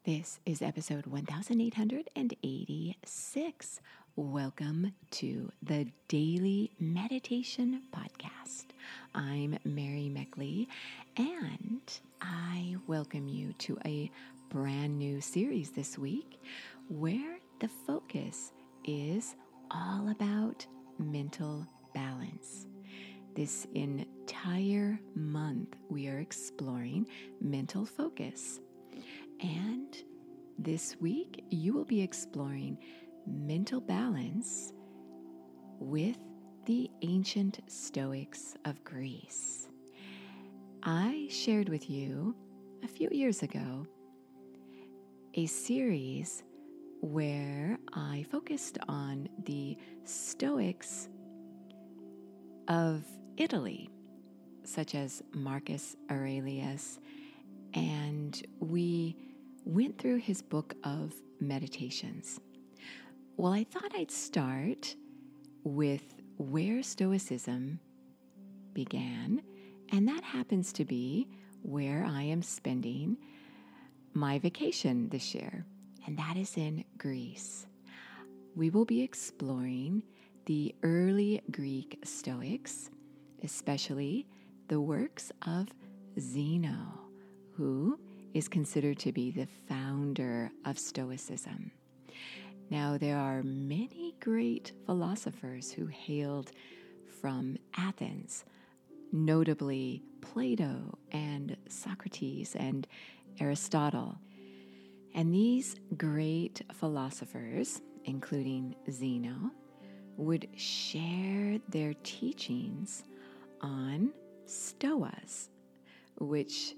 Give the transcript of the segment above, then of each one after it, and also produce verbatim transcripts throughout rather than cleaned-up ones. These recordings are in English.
This is episode one thousand eight hundred eighty-six. Welcome to the Daily Meditation Podcast. I'm Mary Meckley, and I welcome you to a brand new series this week where the focus is all about mental balance. This entire month, we are exploring mental focus. And this week, you will be exploring mental balance with the ancient Stoics of Greece. I shared with you a few years ago a series where I focused on the Stoics of Italy, such as Marcus Aurelius, and we went through his book of meditations. Well, I thought I'd start with where Stoicism began, and that happens to be where I am spending my vacation this year, and that is in Greece. We will be exploring the early Greek Stoics, especially the works of Zeno, who is considered to be the founder of Stoicism. Now, there are many great philosophers who hailed from Athens, notably Plato and Socrates and Aristotle. And these great philosophers, including Zeno, would share their teachings on stoas, which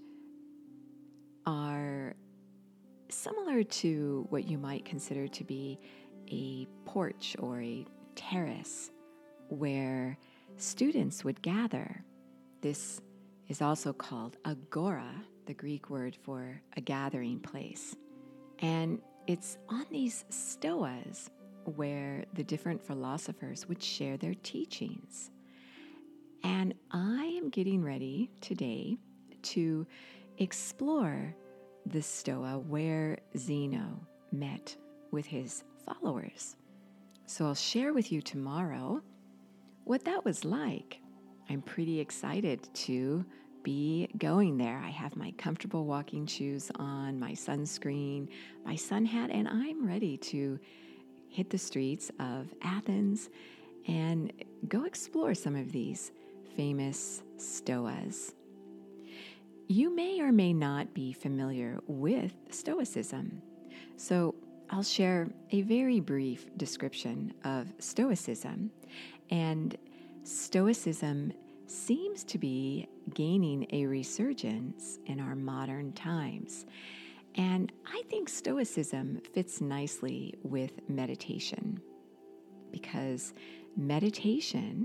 are similar to what you might consider to be a porch or a terrace where students would gather. This is also called agora, the Greek word for a gathering place. And it's on these stoas where the different philosophers would share their teachings. And I am getting ready today to explore the Stoa where Zeno met with his followers. So I'll share with you tomorrow what that was like. I'm pretty excited to be going there. I have my comfortable walking shoes on, my sunscreen, my sun hat, and I'm ready to hit the streets of Athens and go explore some of these famous stoas. You may or may not be familiar with Stoicism, so I'll share a very brief description of Stoicism. And Stoicism seems to be gaining a resurgence in our modern times. And I think Stoicism fits nicely with meditation, because meditation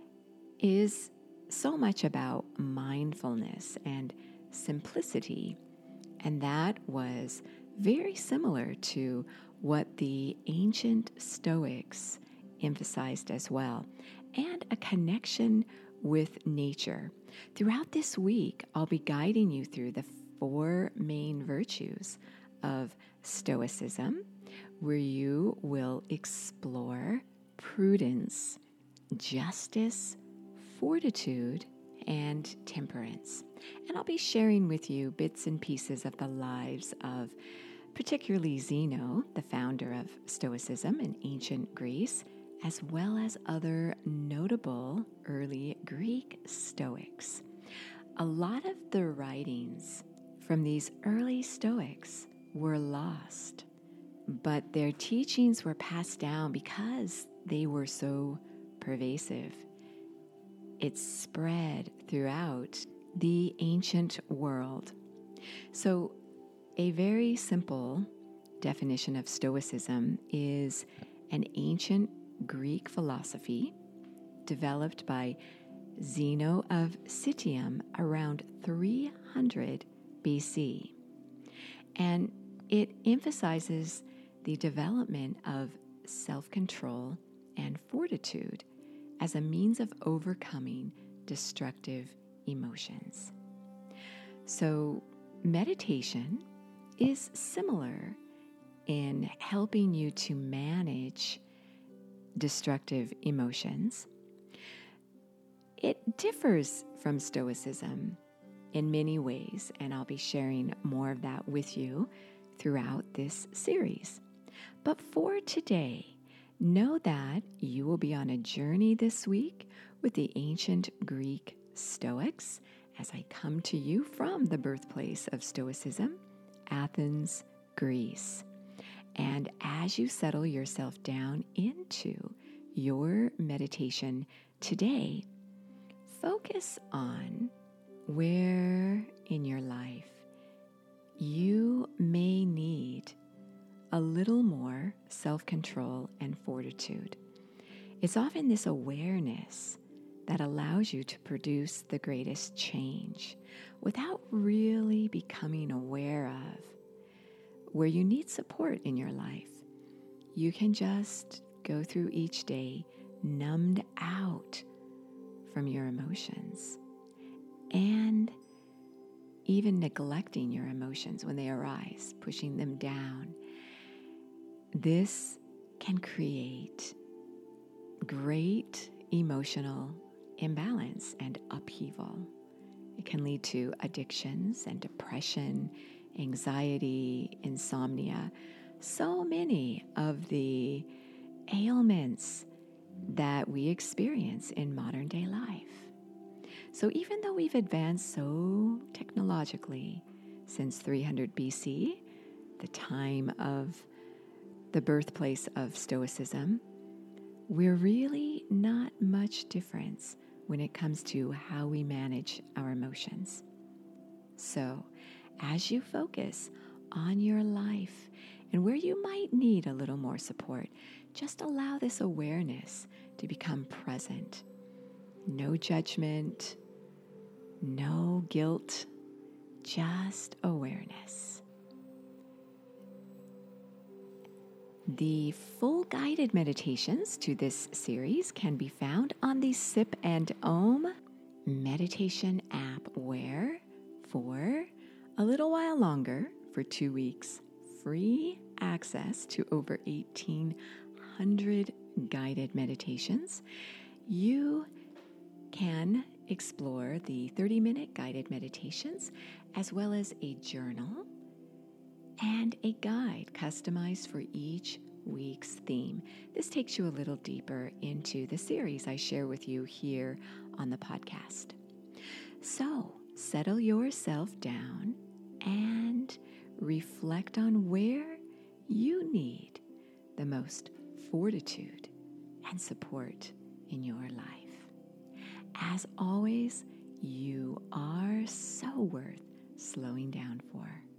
is so much about mindfulness and simplicity, and that was very similar to what the ancient Stoics emphasized as well, and a connection with nature. Throughout this week, I'll be guiding you through the four main virtues of Stoicism, where you will explore prudence, justice, fortitude, and temperance. And I'll be sharing with you bits and pieces of the lives of particularly Zeno, the founder of Stoicism in ancient Greece, as well as other notable early Greek Stoics. A lot of the writings from these early Stoics were lost, but their teachings were passed down because they were so pervasive. It spread throughout the ancient world. So a very simple definition of Stoicism is an ancient Greek philosophy developed by Zeno of Citium around three hundred B C. And it emphasizes the development of self-control and fortitude as a means of overcoming destructive emotions. So meditation is similar in helping you to manage destructive emotions. It differs from Stoicism in many ways, and I'll be sharing more of that with you throughout this series. But for today, know that you will be on a journey this week with the ancient Greek Stoics as I come to you from the birthplace of Stoicism, Athens, Greece. And as you settle yourself down into your meditation today, focus on where in your life you may need a little more self-control and fortitude. It's often this awareness that allows you to produce the greatest change without really becoming aware of where you need support in your life. You can just go through each day numbed out from your emotions and even neglecting your emotions when they arise, pushing them down. This can create great emotional imbalance and upheaval. It can lead to addictions and depression, anxiety, insomnia, so many of the ailments that we experience in modern day life. So even though we've advanced so technologically since three hundred B C, the time of the birthplace of Stoicism, we're really not much difference when it comes to how we manage our emotions. So as you focus on your life and where you might need a little more support, just allow this awareness to become present. No judgment, no guilt, just awareness. The full guided meditations to this series can be found on the Sip and Om meditation app, where for a little while longer, for two weeks, free access to over eighteen hundred guided meditations, you can explore the thirty-minute guided meditations, as well as a journal and a guide customized for each week's theme. This takes you a little deeper into the series I share with you here on the podcast. So settle yourself down and reflect on where you need the most fortitude and support in your life. As always, you are so worth slowing down for.